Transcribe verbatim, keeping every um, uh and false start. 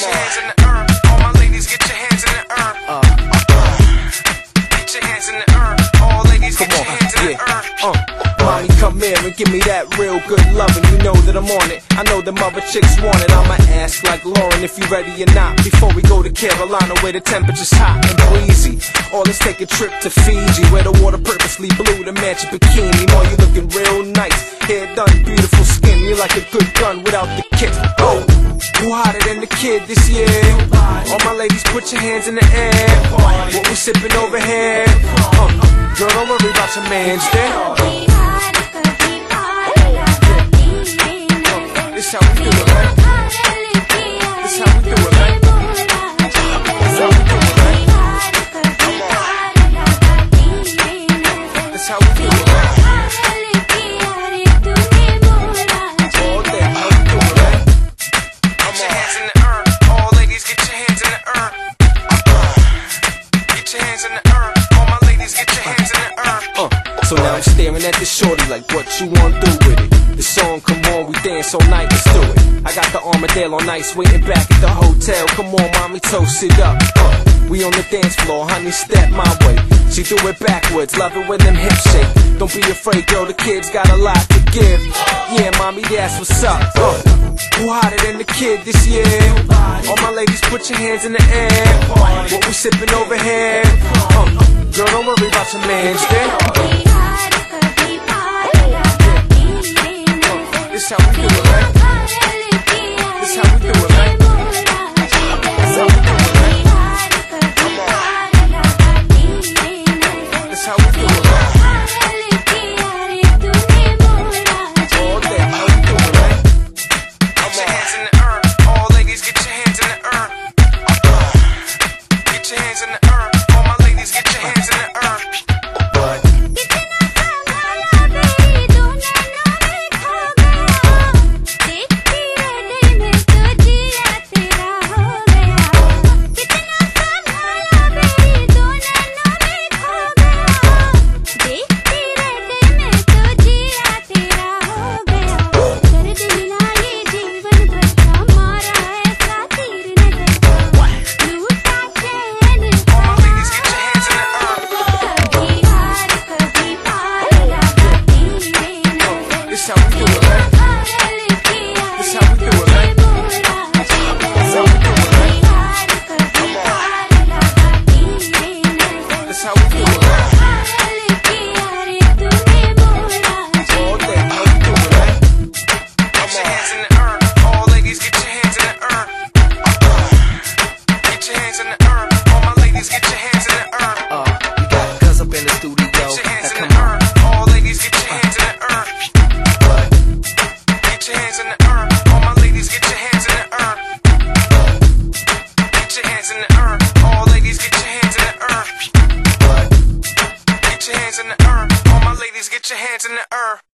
Get your hands in the earth. All my ladies, get your hands in the earth. Uh. Get your hands in the earth. All ladies, get your hands in the earth. Uh. Mommy, come here and give me that real good loving. You know that I'm on it. I know the mother chicks want it. I'ma ask like Lauren if you ready or not. Before we go to Carolina where the temperature's hot and breezy. Or let's take a trip to Fiji where the water purposely blue to match your bikini. More, you looking real nice. Hair done, beautiful skin. You like a good gun without the kick. Oh, who hotter than the kid this year? All my ladies, put your hands in the air. What we sipping over here? Uh, girl, don't worry about your man's there. This how we do it, man. This how we do it, man. This how we do it, man. This how we do it, man. All day, how we do it, man. Get your hands in the earth. All ladies, get your hands in the earth. Get your hands in the earth. All my ladies, get your hands in the earth. Uh, so now I'm staring at this shorty like, what you want to do with it? The song come on, we dance all night, let's do it. I got the Armadale on ice, waiting back at the hotel. Come on, mommy, toast it up. Uh, we on the dance floor, honey, step my way. She do it backwards, love it when them hips shake. Don't be afraid, girl, the kid's got a lot to give. Yeah, mommy, that's what's up. Uh, who hotter than the kid this year? All my ladies, put your hands in the air. What we sipping over here? Uh, girl, don't worry about your man's there. This how we do it, man. This how we do it, man. This how we do it, man. This how we do it, man. All day, how we do it, man. Get your hands in the earth. All ladies, get your hands in the earth. Get your hands in the earth. All my ladies, get your hands in the earth. This how we do it, man. This how we do it, man. This how we do it, man. This how we do it, man. All day, how we do it, man. Get your hands in the earth. All ladies, get your hands in the earth. Get your hands in the earth. All my ladies, get your hands in the earth. Uh, we got cuz up in the studio. Get your hands in the earth. All ladies, get your hands in the earth. Get your hands in the earth. All my ladies, get your hands in the earth. Get your hands in the earth. All ladies, get your hands in the earth. Get your hands in the earth. All my ladies, get your hands in the earth.